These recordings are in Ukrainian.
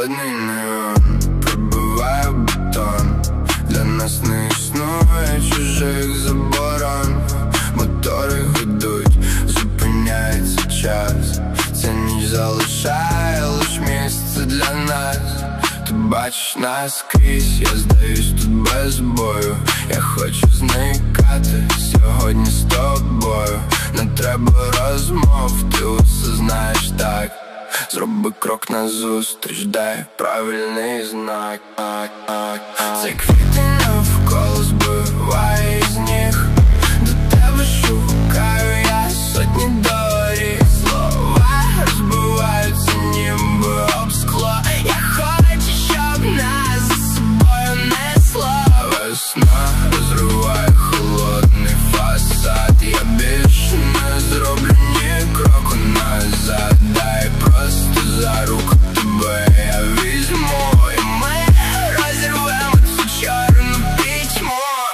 холодний неон пробиває бетон. Для нас не існує чужих заборон. Мотори гудуть, зупиняється час. Ця ніч залишає лиш місце для нас. Ти бачиш нас крізь, я здаюсь тут без бою. Я хочу зникати сьогодні з тобою. Не треба розмов, ти усе знаєш так. Зроби крок назустріч, дай правильний знак. Цей квітень навколо збиває з ніг. До тебе шукаю я сотні доріг. Слова розбиваються ніби об скло. Я хочу, щоб нас за собою несло. Весна розриває холодний фасад. Я більше не зроблю ні кроку назад. Дай просто за руку тебе я візьму, і ми розірвемо цю чорну пітьму.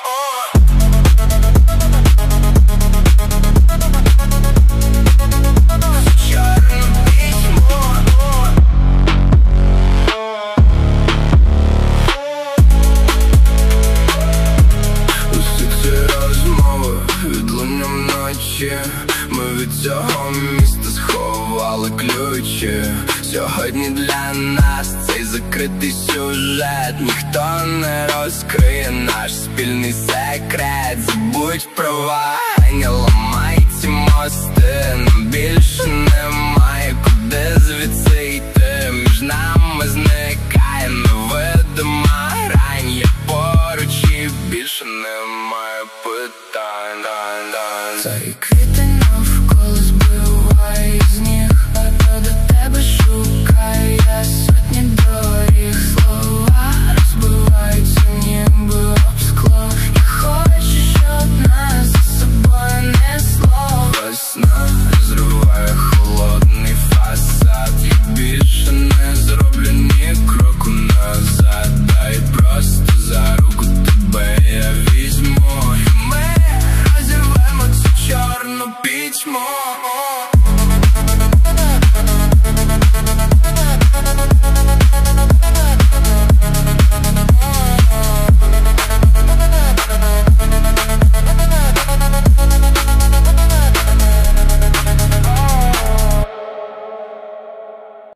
Чорну пітьму. Усі ці розмови відлуння вночі. Ми від цього міста сховали ключі. Сьогодні для нас цей закритий сюжет ніхто не розкриє наш спільний секрет. Забудь права, не ламай ці мости. Нам більше немає куди звідси йти. Між нами зникає невидима грань. Я поруч і більше немає.